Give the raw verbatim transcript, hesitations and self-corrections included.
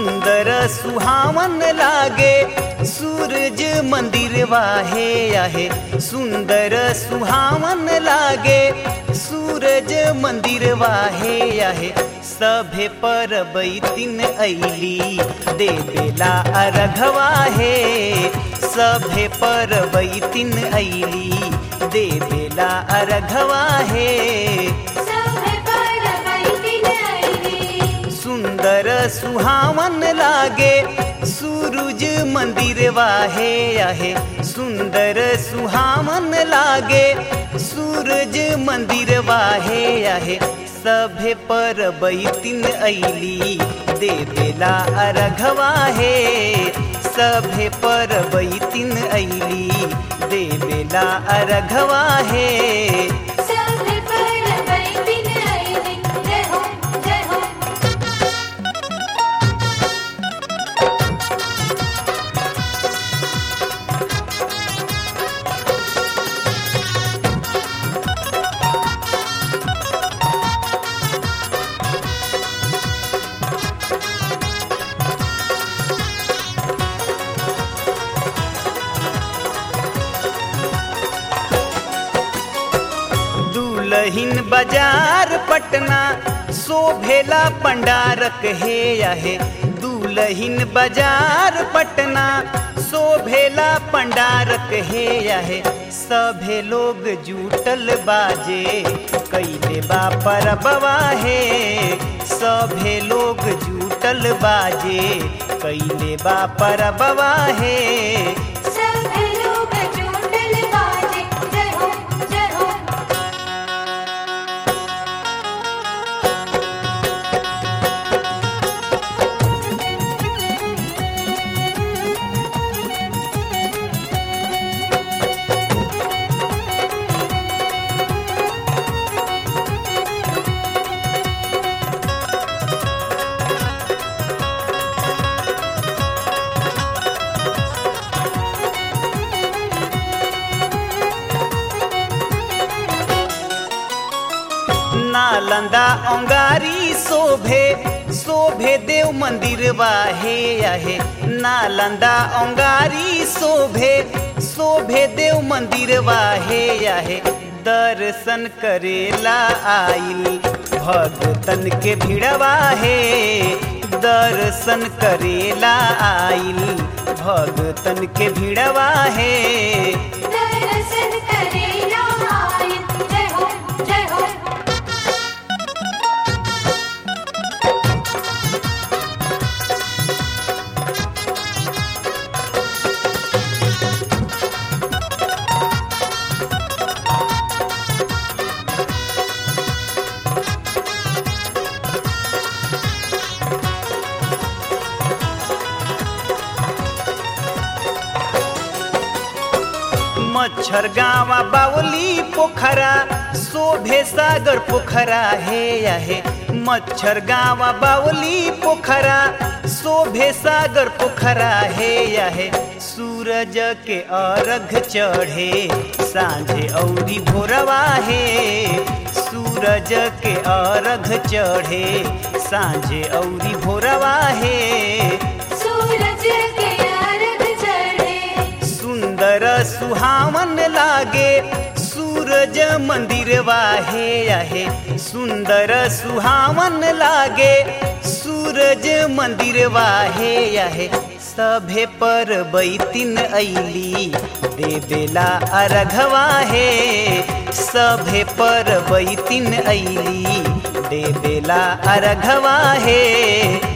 सुंदर सुहावन लागे सूरज मंदिर वाहे आहे। सुंदर सुहावन लागे सूरज मंदिर वाहे आहे। सभे पर बैतिन ऐली देवेला अर्घवा हे। सभे पर बैतिन ऐली देवेला अर्घवा हे। सुंदर सुहावन लागे सूरज मंदिर वाहे आहे। सुंदर सुहावन लागे सूरज मंदिर वाहे आहे। सभे पर बैतिन ऐली देवेला अर्घवा हे। सभे पर बैतिन ऐली देवेला अर्घवा हे। दुलहिन बाजार पटना शोभेला पंडारक हे आहे। दुलहिन बाजार पटना शोभेला पंडारक हे आहे। सभे लोग जुटल बाजे कैले बा परबवा हे। सभे लोग जुटल बाजे कैले बा परबवा हे। नालंदा ओंगारी शोभे शोभे देव मंदिर वाहे आहे। नालंदा ओंगारी शोभे शोभे देव मंदिर वाहे आहे। दर्शन करेला आइल भगतन के भिड़वा हे। दर्शन करेला आइल भगतन के भिड़वा हे। मच्छर गावा बावली पोखरा शोभे सागर पोखरा हे आहे। मच्छर गावा बावली पोखरा शोभे सागर पोखरा हे आहे। सूरज के अर्घ चढ़े सांझे औरी भोरवा हे। सूरज के अर्घ चढ़े सांझे औरी भोरवा हे। सुंदर सुहावन लागे सूरज मंदिर वाहे आहे। सुंदर सुहावन लागे सूरज मंदिर वाहे आहे। सभे पर बैतिन ऐली देवेला अर्घवा हे। सभे पर बैतिन ऐली देवेला अर्घवा हे।